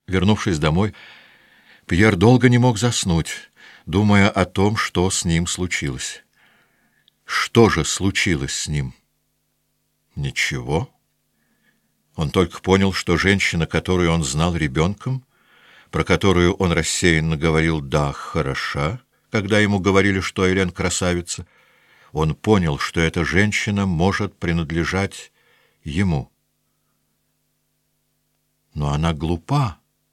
Вернувшись домой, Пьер долго не мог заснуть, думая о том, что с ним случилось. Что же случилось с ним? Ничего. Он только понял, что женщина, которую он знал ребенком, про которую он рассеянно говорил «да, хороша», когда ему говорили, что Элен красавица, он понял, что эта женщина может принадлежать ему. Но она глупа.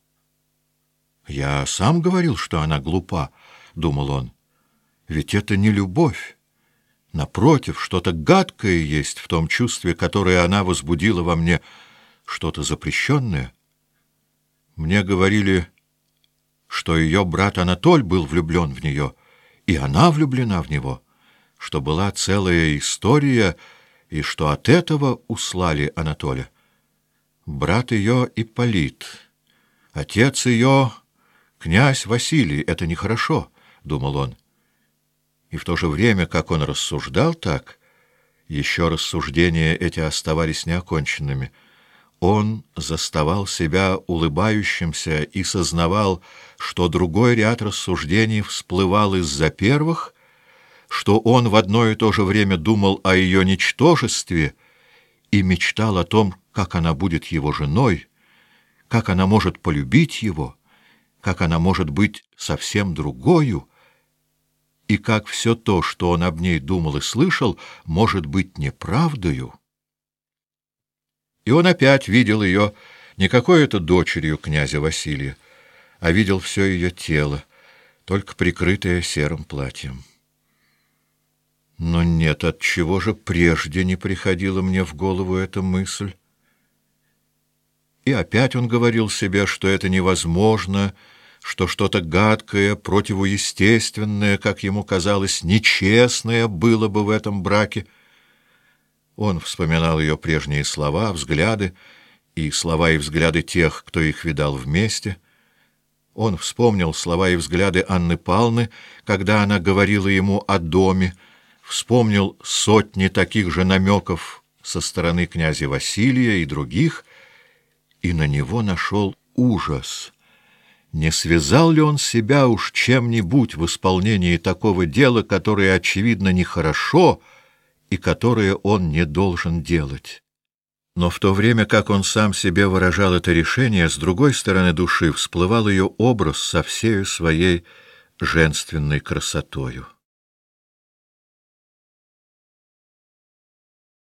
«Я сам говорил, что она глупа», — думал он. «Ведь это не любовь. Напротив, что-то гадкое есть в том чувстве, которое она возбудила во мне, что-то запрещенное. Мне говорили, что ее брат Анатоль был влюблен в нее, и она влюблена в него, что была целая история, и что от этого услали Анатоля. Брат ее Ипполит, отец ее князь Василий. Это нехорошо», — думал он. И в то же время, как он рассуждал так, еще рассуждения эти оставались неоконченными. Он заставал себя улыбающимся и сознавал, что другой ряд рассуждений всплывал из-за первых, что он в одно и то же время думал о ее ничтожестве и мечтал о том, как она будет его женой, как она может полюбить его, как она может быть совсем другою, и как все то, что он об ней думал и слышал, может быть неправдою. И он опять видел ее не какой-то дочерью князя Василия, а видел все ее тело, только прикрытое серым платьем. Но нет, отчего же прежде не приходила мне в голову эта мысль? И опять он говорил себе, что это невозможно, что что-то гадкое, противоестественное, как ему казалось, нечестное было бы в этом браке. Он вспоминал ее прежние слова, взгляды, и слова и взгляды тех, кто их видал вместе. Он вспомнил слова и взгляды Анны Павловны, когда она говорила ему о доме, вспомнил сотни таких же намеков со стороны князя Василия и других, и на него нашел ужас. Не связал ли он себя уж чем-нибудь в исполнении такого дела, которое, очевидно, нехорошо и которое он не должен делать? Но в то время, как он сам себе выражал это решение, с другой стороны души всплывал ее образ со всею своей женственной красотою.